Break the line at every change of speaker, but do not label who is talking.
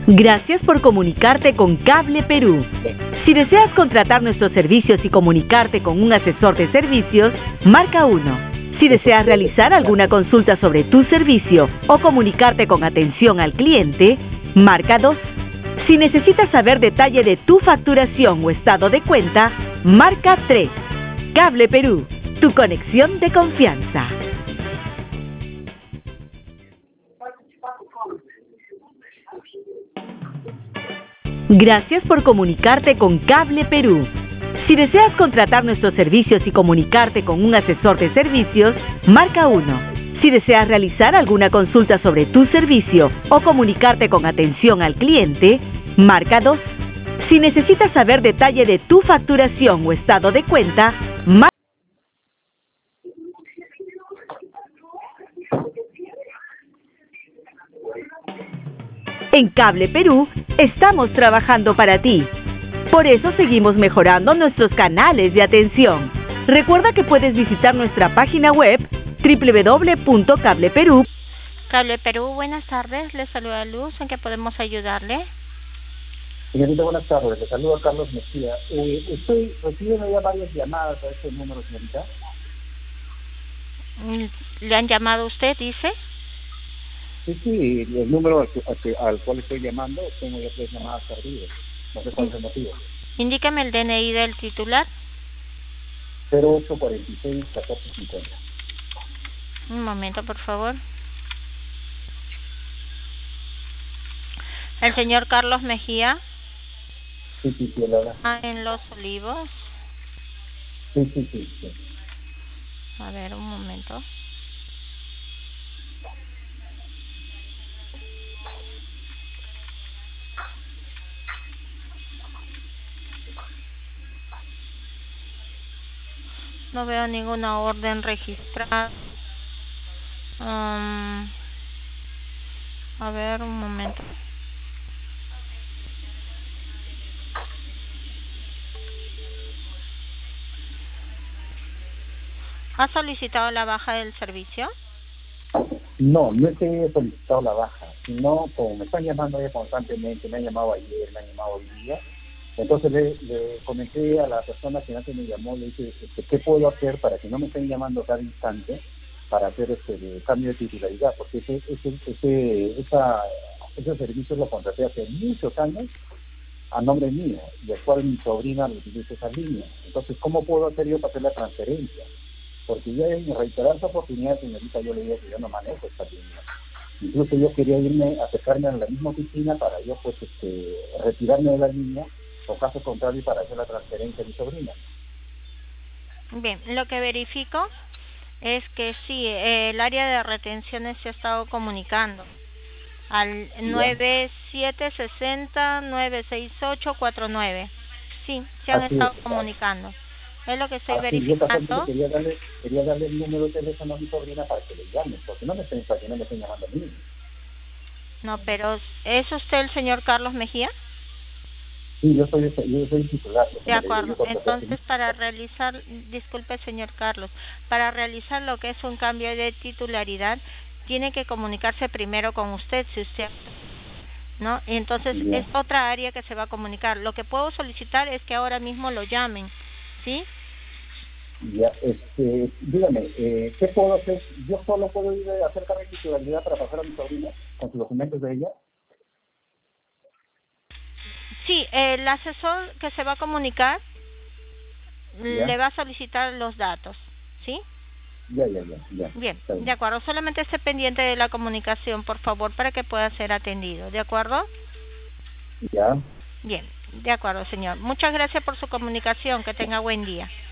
Gracias por comunicarte con Cable Perú. Si deseas contratar nuestros servicios y comunicarte con un asesor de servicios, marca 1. Si deseas realizar alguna consulta sobre tu servicio o comunicarte con atención al cliente, marca 2. Si necesitas saber detalle de tu facturación o estado de cuenta, marca 3. Cable Perú, tu conexión de confianza. Gracias por comunicarte con Cable Perú. Si deseas contratar nuestros servicios y comunicarte con un asesor de servicios, marca 1. Si deseas realizar alguna consulta sobre tu servicio o comunicarte con atención al cliente, marca 2. Si necesitas saber detalle de tu facturación o estado de cuenta, marca. En Cable Perú, estamos trabajando para ti. Por eso seguimos mejorando nuestros canales de atención. Recuerda que puedes visitar nuestra página web www.cableperú.
Cable Perú, buenas tardes. Les saluda Luz. ¿En qué podemos ayudarle?
Señorita, buenas tardes. Le saludo a Carlos Mejía. Estoy recibiendo ya varias llamadas a este número, señorita.
¿Le han llamado a usted, dice?
Sí, el número al cual estoy llamando, tengo ya 3 llamadas perdidas. No sé cuál es el motivo.
Indícame el DNI del titular.
0846-1450.
Un momento, por favor. El señor Carlos Mejía.
Sí, la...
En Los Olivos.
Sí.
A ver, un momento. No veo ninguna orden registrada. A ver, un momento. ¿Ha solicitado la baja del servicio?
No es que haya solicitado la baja, sino como me están llamando ya constantemente, me han llamado ayer, me han llamado hoy día. Entonces le comenté a la persona que antes me llamó, le dije, ¿qué puedo hacer para que no me estén llamando cada instante para hacer el cambio de titularidad? Porque ese servicio lo contraté hace muchos años a nombre mío, y al cual mi sobrina me utiliza esa línea. Entonces, ¿cómo puedo hacer yo para hacer la transferencia? Porque ya en reiteradas oportunidades, señorita, yo le digo que yo no manejo esta línea. Incluso yo quería irme a acercarme a la misma oficina para yo, retirarme de la línea, o caso contrario, para hacer la transferencia a mi sobrina.
Bien, lo que verifico es que sí, el área de retenciones se ha estado comunicando al 9760-96849. Sí, se han estado comunicando. Es lo que estoy verificando.
Quería darle el número de teléfono a mi sobrina para que le llame, porque no me estén llamando a mí.
No, pero ¿es usted el señor Carlos Mejía?
Sí, yo soy titular.
De acuerdo. Entonces, para realizar, disculpe, señor Carlos, para realizar lo que es un cambio de titularidad, tiene que comunicarse primero con usted, si usted, ¿no? Entonces, es otra área que se va a comunicar. Lo que puedo solicitar es que ahora mismo lo llamen, ¿sí?
Ya, dígame, ¿qué puedo hacer? ¿Yo solo puedo ir a hacer cambio de titularidad para pasar a mi sobrina con sus documentos de ella?
Sí, el asesor que se va a comunicar le va a solicitar los datos, ¿sí?
Ya.
Bien, de acuerdo. Solamente esté pendiente de la comunicación, por favor, para que pueda ser atendido, ¿de acuerdo?
Ya.
Bien, de acuerdo, señor. Muchas gracias por su comunicación. Que tenga buen día.